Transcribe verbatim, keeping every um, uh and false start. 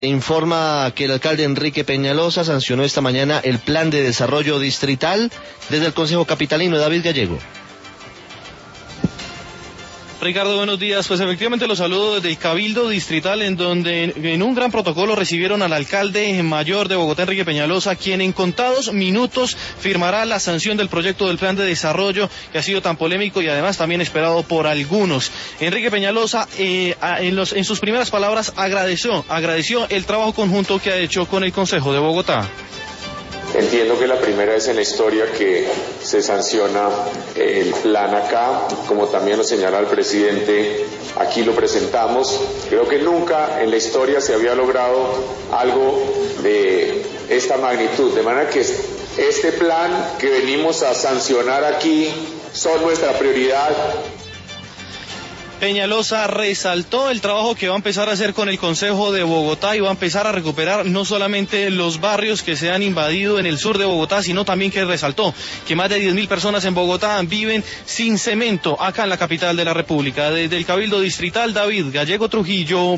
Informa que el alcalde Enrique Peñalosa sancionó esta mañana el plan de desarrollo distrital desde el Consejo Capitalino. David Gallego. Ricardo, buenos días. Pues efectivamente los saludo desde el Cabildo Distrital, en donde en un gran protocolo recibieron al alcalde mayor de Bogotá, Enrique Peñalosa, quien en contados minutos firmará la sanción del proyecto del plan de desarrollo que ha sido tan polémico y además también esperado por algunos. Enrique Peñalosa eh, en, los, en sus primeras palabras agradeció, agradeció el trabajo conjunto que ha hecho con el Consejo de Bogotá. Entiendo que la primera vez en la historia que se sanciona el plan acá, como también lo señala el presidente, aquí lo presentamos. Creo que nunca en la historia se había logrado algo de esta magnitud, de manera que este plan que venimos a sancionar aquí son nuestra prioridad. Peñalosa resaltó el trabajo que va a empezar a hacer con el Consejo de Bogotá y va a empezar a recuperar no solamente los barrios que se han invadido en el sur de Bogotá, sino también que resaltó que más de diez mil personas en Bogotá viven sin cemento acá en la capital de la República. Desde el Cabildo Distrital, David Gallego Trujillo.